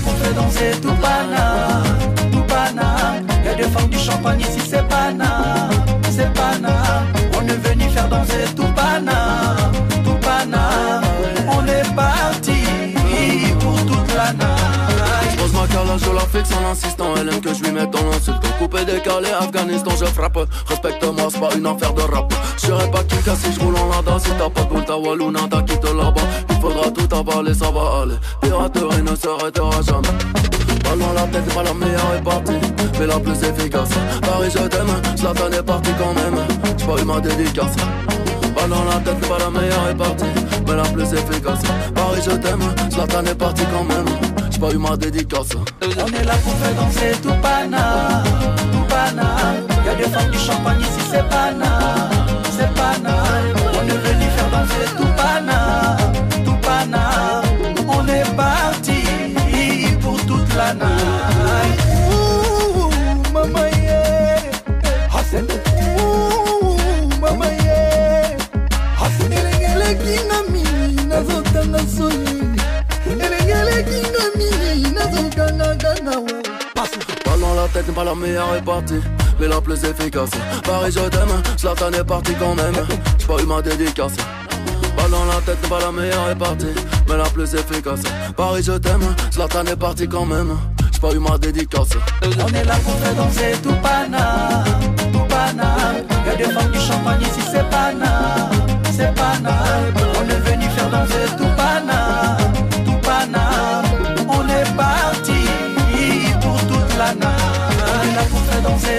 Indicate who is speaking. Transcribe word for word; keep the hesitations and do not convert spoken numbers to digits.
Speaker 1: pour faire danser tout pana, tout pana. Y'a des femmes du champagne ici, c'est pana, c'est pana. On est venu faire danser tout pana, tout pana. On est parti pour toute la night.
Speaker 2: J'pose ma calage, je la fixe en insistant. Elle aime que je lui mette dans l'insulte. Coupé, décalé, Afghanistan, je frappe. Respecte-moi, c'est pas une affaire de rap. J'serai pas Kinka si j'roule en lada. Si t'as pas de boule, ta Walou, nada, quitte là-bas. Il faudra tout avaler, ça va aller. Piraterie ne s'arrêtera jamais. Balle dans la tête, pas la meilleure est partie, mais la plus efficace. Paris, je t'aime, Zlatan est parti quand même. J'ai pas eu ma dédicace. Balle dans la tête, pas la meilleure est partie, mais la plus efficace. Paris, je t'aime, Zlatan est parti quand même. J'ai pas eu ma dédicace.
Speaker 1: On est là pour faire danser tout pana, tout pana. Y'a des femmes du champagne ici, c'est pana, c'est pana. On est venu faire danser tout pana, tout pana. On est parti pour toute la night. Ouh, mama yeah, Hassan. Ouh, mama yeah, Hassan. Elengele kinami, nazotanga soye. Elengele kinami, nazotanga gana.
Speaker 2: Balle dans la tête, pas la meilleure est partie, mais la plus efficace. Paris, je t'aime, Zlatan est parti quand même. J'ai pas eu ma dédicace. Balle dans la tête, pas la meilleure est partie, mais la plus efficace. Paris, je t'aime, Zlatan est parti quand même. J'ai pas eu ma dédicace.
Speaker 1: On est là pour faire danser tout pana, tout pana. Y'a des femmes du champagne ici, c'est pana, c'est pana. On est venu faire danser tout pana, tout pana. On est parti pour toute la night. On est là pour faire danser